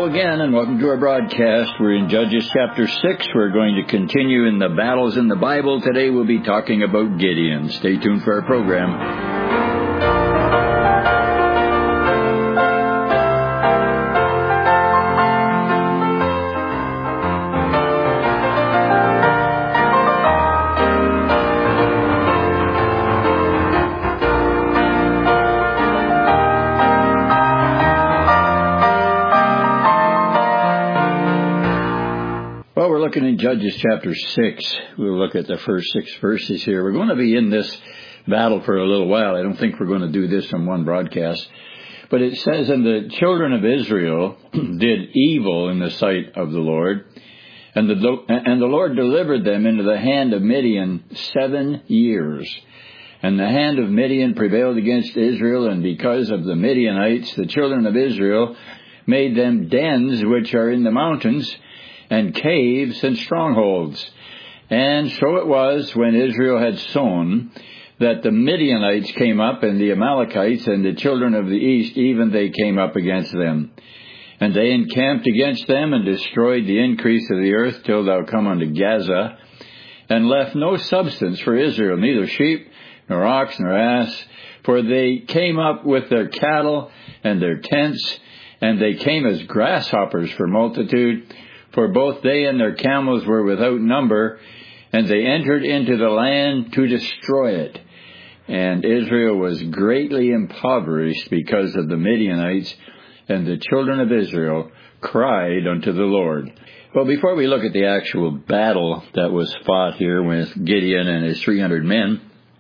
Hello again, and welcome to our broadcast. We're in Judges chapter 6. We're going to continue in the battles in the Bible. Today we'll be talking about Gideon. Stay tuned for our program. Looking in Judges chapter 6, we'll look at the first 6 verses here. We're going to be in this battle for a little while. I don't think we're going to do this in one broadcast. But it says, "And the children of Israel did evil in the sight of the Lord, and the Lord delivered them into the hand of Midian 7 years. And the hand of Midian prevailed against Israel, and because of the Midianites, the children of Israel made them dens which are in the mountains, and caves and strongholds. And so it was, when Israel had sown, that the Midianites came up, and the Amalekites, and the children of the east, even they came up against them. And they encamped against them, and destroyed the increase of the earth, till thou come unto Gaza, and left no substance for Israel, neither sheep, nor ox, nor ass. For they came up with their cattle and their tents, and they came as grasshoppers for multitude, for both they and their camels were without number, and they entered into the land to destroy it. And Israel was greatly impoverished because of the Midianites, and the children of Israel cried unto the Lord." Well, before we look at the actual battle that was fought here with Gideon and his 300 men,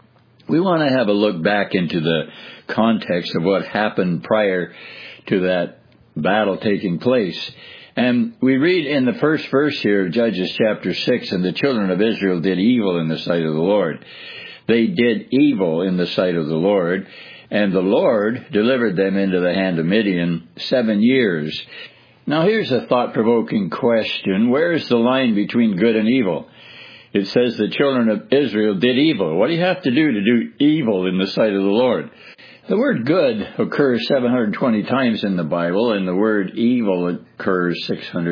we want to have a look back into the context of what happened prior to that battle taking place. And we read in the first verse here of Judges chapter 6, "And the children of Israel did evil in the sight of the Lord." They did evil in the sight of the Lord, and the Lord delivered them into the hand of Midian 7 years. Now here's a thought-provoking question. Where is the line between good and evil? It says the children of Israel did evil. What do you have to do evil in the sight of the Lord? The word good occurs 720 times in the Bible, and the word evil occurs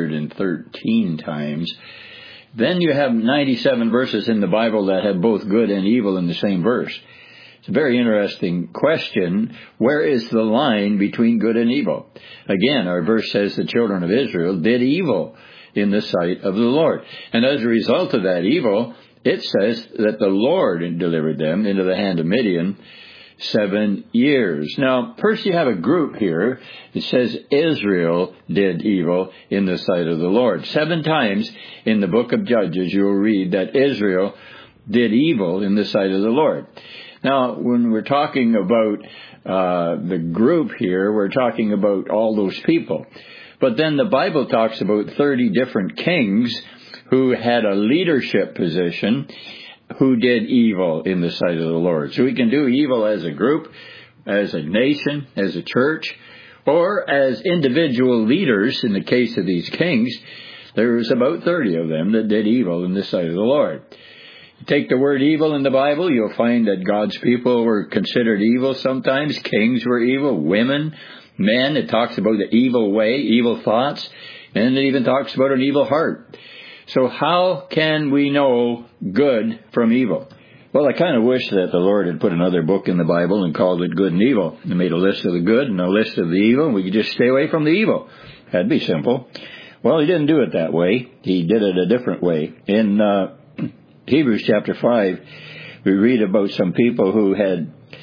613 times. Then you have 97 verses in the Bible that have both good and evil in the same verse. It's a very interesting question. Where is the line between good and evil? Again, our verse says the children of Israel did evil in the sight of the Lord. And as a result of that evil, it says that the Lord delivered them into the hand of Midian 7 years. Now, first you have a group here. It says Israel did evil in the sight of the Lord. 7 times in the book of Judges you will read that Israel did evil in the sight of the Lord. Now, when we're talking about the group here, we're talking about all those people. But then the Bible talks about 30 different kings who had a leadership position who did evil in the sight of the Lord. So we can do evil as a group, as a nation, as a church, or as individual leaders. In the case of these kings, there was about 30 of them that did evil in the sight of the Lord. You take the word evil in the Bible, you'll find that God's people were considered evil sometimes. Kings were evil, women, men. It talks about the evil way, evil thoughts, and it even talks about an evil heart. So how can we know good from evil? Well, I kind of wish that the Lord had put another book in the Bible and called it Good and Evil, and made a list of the good and a list of the evil, and we could just stay away from the evil. That'd be simple. Well, He didn't do it that way. He did it a different way. In Hebrews chapter 5, we read about some people who had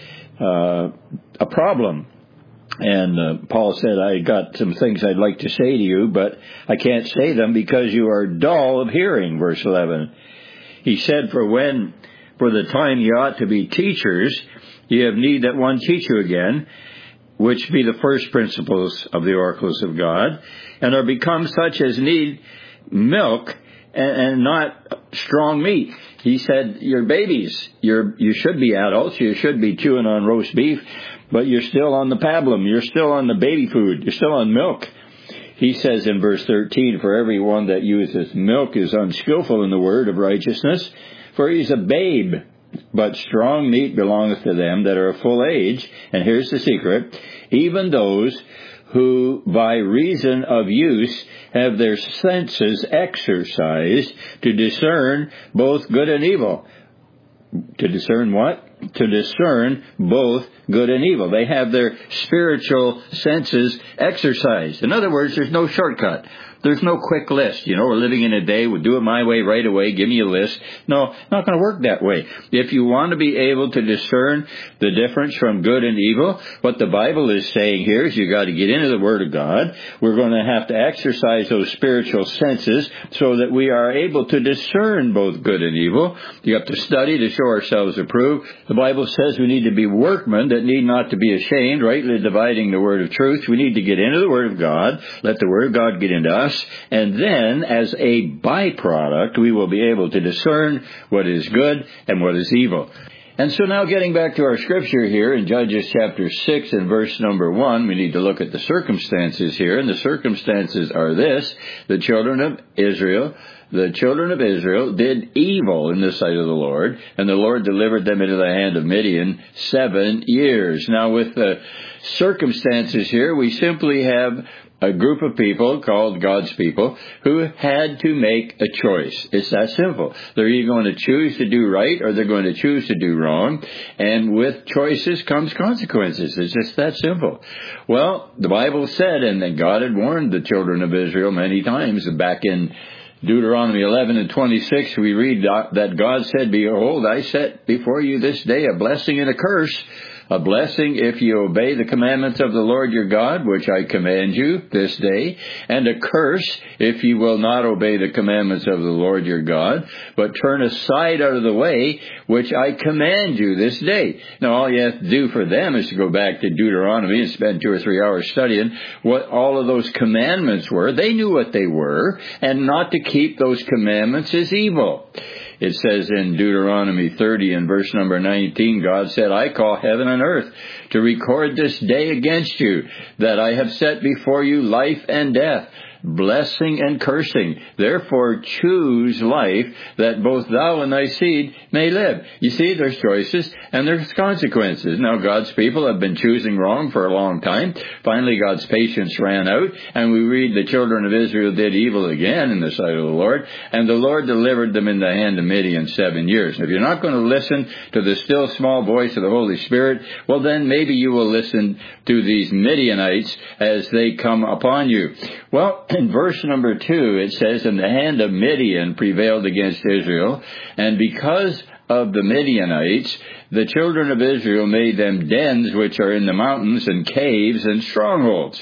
a problem. And Paul said, "I got some things I'd like to say to you, but I can't say them because you are dull of hearing," verse 11. He said, "For the time ye ought to be teachers, ye have need that one teach you again, which be the first principles of the oracles of God, and are become such as need milk and not strong meat." He said, "You're babies. You should be adults. You should be chewing on roast beef, but you're still on the pablum. You're still on the baby food. You're still on milk." He says in verse 13, "For everyone that useth milk is unskillful in the word of righteousness, for he is a babe. But strong meat belongeth to them that are of full age." And here's the secret: "Even those who by reason of use have their senses exercised to discern both good and evil. To discern what? To discern both good and evil. They have their spiritual senses exercised. In other words, there's no shortcut. There's no quick list. We're living in a day, we'll do it my way right away, give me a list. No, not going to work that way. If you want to be able to discern the difference from good and evil, what the Bible is saying here is you got to get into the Word of God. We're going to have to exercise those spiritual senses so that we are able to discern both good and evil. You have to study to show ourselves approved. The Bible says we need to be workmen that need not to be ashamed, rightly dividing the word of truth. We need to get into the Word of God, let the Word of God get into us, and then, as a byproduct, we will be able to discern what is good and what is evil. And so now getting back to our scripture here in Judges chapter 6 and verse number 1, we need to look at the circumstances here. And the circumstances are this: the children of Israel did evil in the sight of the Lord, and the Lord delivered them into the hand of Midian 7 years. Now with the circumstances here, we simply have a group of people called God's people who had to make a choice. It's that simple. They're either going to choose to do right or they're going to choose to do wrong. And with choices comes consequences. It's just that simple. Well, the Bible said, and that God had warned the children of Israel many times. Back in Deuteronomy 11 and 26, we read that God said, "Behold, I set before you this day a blessing and a curse. A blessing if you obey the commandments of the Lord your God, which I command you this day, and a curse if you will not obey the commandments of the Lord your God, but turn aside out of the way, which I command you this day." Now, all you have to do for them is to go back to Deuteronomy and spend 2 or 3 hours studying what all of those commandments were. They knew what they were, and not to keep those commandments is evil. It says in Deuteronomy 30 and verse number 19, God said, "I call heaven and earth to record this day against you, that I have set before you life and death, blessing and cursing. Therefore choose life, that both thou and thy seed may live." You see, there's choices and there's consequences. Now, God's people have been choosing wrong for a long time. Finally, God's patience ran out, and we read the children of Israel did evil again in the sight of the Lord, and the Lord delivered them in the hand of Midian 7 years. If you're not going to listen to the still small voice of the Holy Spirit, well, then maybe you will listen to these Midianites as they come upon you. Well, in verse number 2, it says, "And the hand of Midian prevailed against Israel, and because of the Midianites, the children of Israel made them dens which are in the mountains, and caves and strongholds."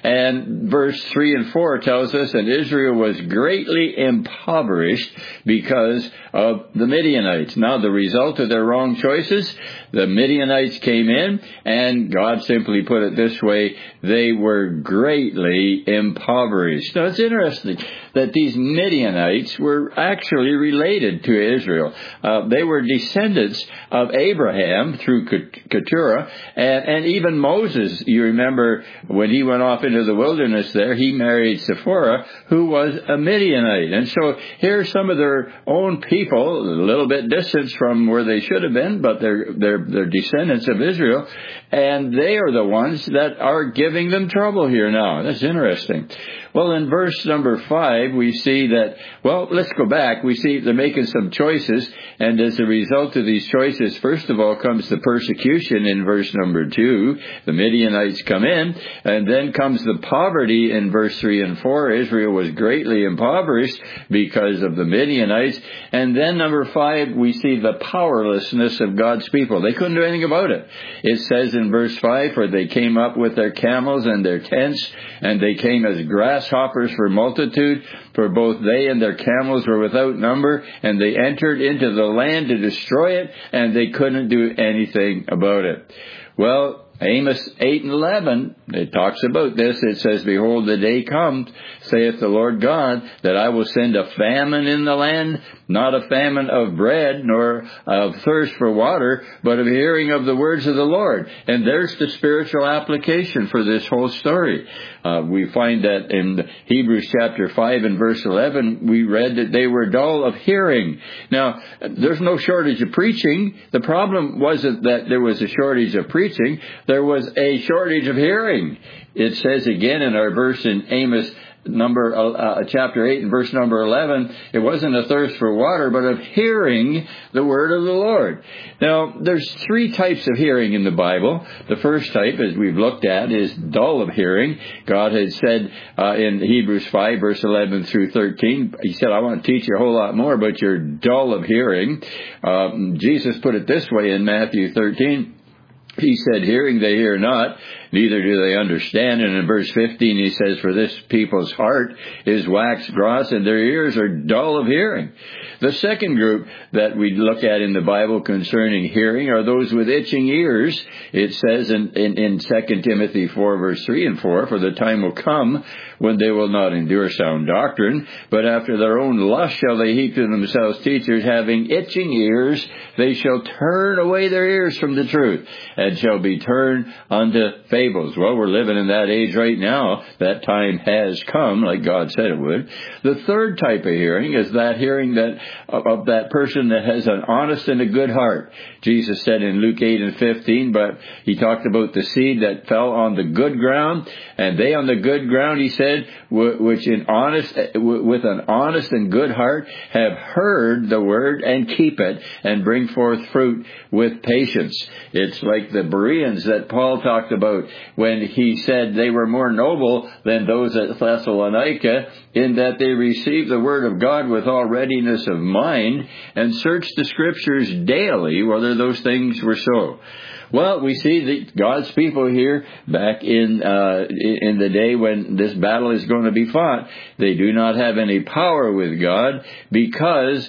And verse 3 and 4 tells us that Israel was greatly impoverished because of the Midianites. Now, the result of their wrong choices, the Midianites came in, and God simply put it this way: they were greatly impoverished. Now, it's interesting that these Midianites were actually related to Israel. They were descendants of Abraham through Keturah, and even Moses. You remember when he went off into the wilderness there, he married Zipporah, who was a Midianite. And so here's some of their own people, a little bit distant from where they should have been, but they're descendants of Israel, and they are the ones that are giving them trouble here now. That's interesting. Well, in verse number 5, we see that, well, let's go back. We see they're making some choices, and as a result of these choices, first of all comes the persecution in verse number 2. The Midianites come in, and then comes the poverty in verse 3 and 4. Israel was greatly impoverished because of the Midianites. And then number 5, we see the powerlessness of God's people. They couldn't do anything about it. It says in verse 5, "For they came up with their camels and their tents, and they came as grasshoppers for multitude, for both they and their camels were without number, and they entered into the land to destroy it, and they couldn't do anything about it." Well, Amos 8 and 11, it talks about this. It says, "Behold, the day comes, saith the Lord God, that I will send a famine in the land, not a famine of bread, nor of thirst for water, but of hearing of the words of the Lord." And there's the spiritual application for this whole story. We find that in Hebrews chapter 5 and verse 11, we read that they were dull of hearing. Now, there's no shortage of preaching. The problem wasn't that there was a shortage of preaching. there was a shortage of hearing. It says again in our verse in Amos chapter 8 and verse number 11, it wasn't a thirst for water, but of hearing the word of the Lord. Now, there's three types of hearing in the Bible. The first type, as we've looked at, is dull of hearing. God had said in Hebrews 5, verse 11 through 13, He said, I want to teach you a whole lot more, but you're dull of hearing. Jesus put it this way in Matthew 13. He said, hearing they hear not, neither do they understand. And in verse 15 he says, for this people's heart is waxed gross, and their ears are dull of hearing. The second group that we look at in the Bible concerning hearing are those with itching ears. It says in 2 Timothy 4, verse 3 and 4, for the time will come when they will not endure sound doctrine, but after their own lust shall they heap to themselves teachers, having itching ears, they shall turn away their ears from the truth, and shall be turned unto fables. Well, we're living in that age right now. That time has come, like God said it would. The third type of hearing is that hearing that of that person that has an honest and a good heart. Jesus said in Luke 8 and 15, but He talked about the seed that fell on the good ground, and they on the good ground, He said, which with an honest and good heart have heard the word and keep it, and bring forth fruit with patience. It's like the Bereans that Paul talked about when he said they were more noble than those at Thessalonica, in that they received the word of God with all readiness of mind, and searched the Scriptures daily whether those things were so. Well, we see that God's people here back in the day when this battle is going to be fought, they do not have any power with God because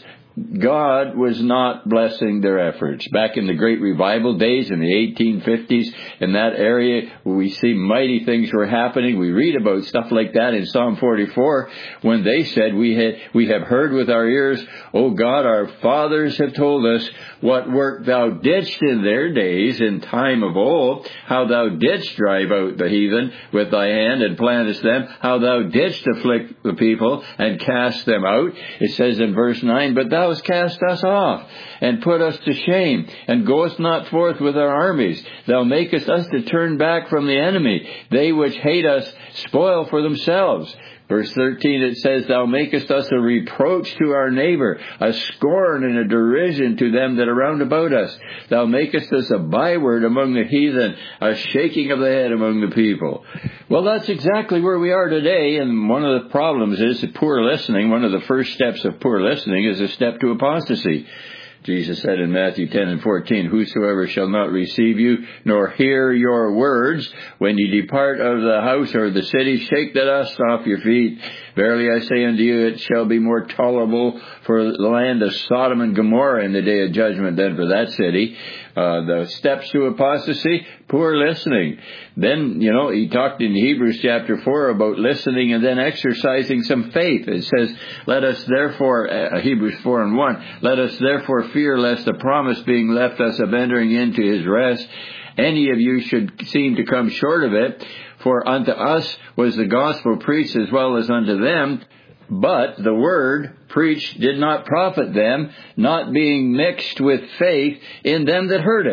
God was not blessing their efforts. Back in the Great Revival days in the 1850s, in that area, we see mighty things were happening. We read about stuff like that in Psalm 44, when they said, we have heard with our ears, O God, our fathers have told us what work thou didst in their days, in time of old, how thou didst drive out the heathen with thy hand and plantest them, how thou didst afflict the people and cast them out. It says in verse 9, but thou hast cast us off, and put us to shame, and goest not forth with our armies. Thou makest us to turn back from the enemy. They which hate us spoil for themselves. Verse 13, it says, thou makest us a reproach to our neighbor, a scorn and a derision to them that are round about us. Thou makest us a byword among the heathen, a shaking of the head among the people. Well, that's exactly where we are today, and one of the problems is poor listening. One of the first steps of poor listening is a step to apostasy. Jesus said in Matthew 10 and 14, whosoever shall not receive you, nor hear your words, when ye depart out of the house or the city, shake the dust off your feet. Verily I say unto you, it shall be more tolerable for the land of Sodom and Gomorrah in the day of judgment than for that city. The steps to apostasy, poor listening. Then, he talked in Hebrews chapter 4 about listening and then exercising some faith. It says, let us therefore, Hebrews 4 and 1, let us therefore fear lest the promise being left us of entering into His rest, any of you should seem to come short of it. For unto us was the gospel preached as well as unto them, but the word preached did not profit them, not being mixed with faith in them that heard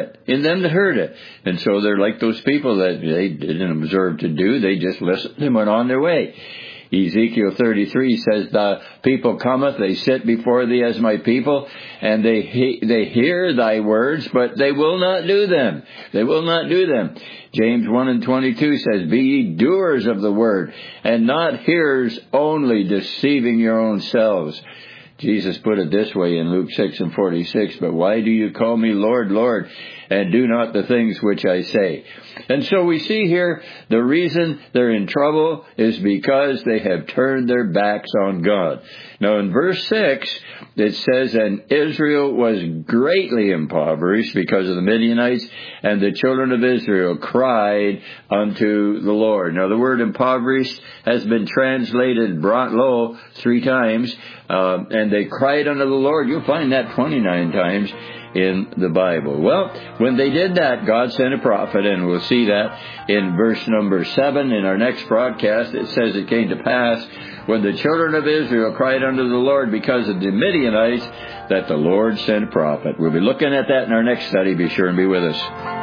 it. And so they're like those people that they didn't observe to do. They just listened and went on their way. Ezekiel 33 says, the people cometh, they sit before thee as my people, and they hear thy words, but they will not do them. They will not do them. James 1 and 22 says, be ye doers of the word, and not hearers only, deceiving your own selves. Jesus put it this way in Luke 6 and 46, but why do you call me Lord, Lord, and do not the things which I say? And so we see here the reason they're in trouble is because they have turned their backs on God. Now in verse 6, it says, and Israel was greatly impoverished because of the Midianites, and the children of Israel cried unto the Lord. Now the word impoverished has been translated brought low 3 times, and they cried unto the Lord. You'll find that 29 times in the Bible. Well, when they did that, God sent a prophet, and we'll see that in verse number 7 in our next broadcast. It says it came to pass when the children of Israel cried unto the Lord because of the Midianites, that the Lord sent a prophet. We'll be looking at that in our next study. Be sure and be with us.